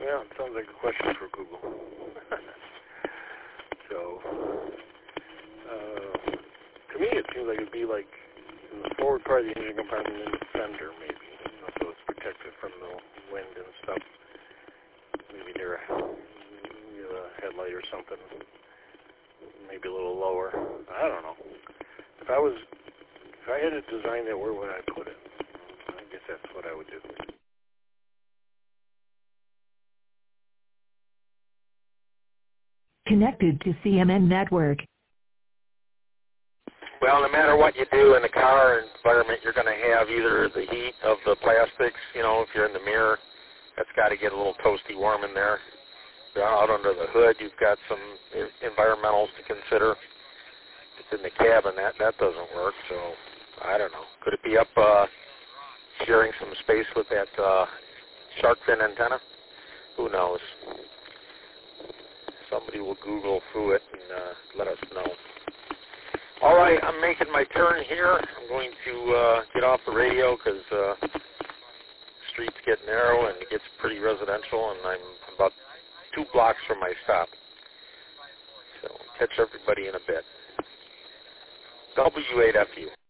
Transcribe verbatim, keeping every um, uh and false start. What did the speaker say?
Yeah, it sounds like a question for Google. So, uh, to me it seems like it'd be like in the forward part of the engine compartment in the fender, maybe, you know, so it's protected from the wind and stuff. Maybe near a, near a headlight or something. Maybe a little lower. I don't know. If I was, if I had to design that, where would I put it? I guess that's what I would do. Connected to C M N network. Well, no matter what you do in the car environment, you're going to have either the heat of the plastics, you know, if you're in the mirror, that's got to get a little toasty warm in there. Out under the hood, you've got some environmentals to consider. If it's in the cabin, that, that doesn't work, so I don't know. Could it be up uh, sharing some space with that uh, shark fin antenna? Who knows? Somebody will Google through it and uh, let us know. All right, I'm making my turn here. I'm going to uh, get off the radio because uh, the streets get narrow and it gets pretty residential, and I'm about two blocks from my stop. So catch everybody in a bit. W eight F U.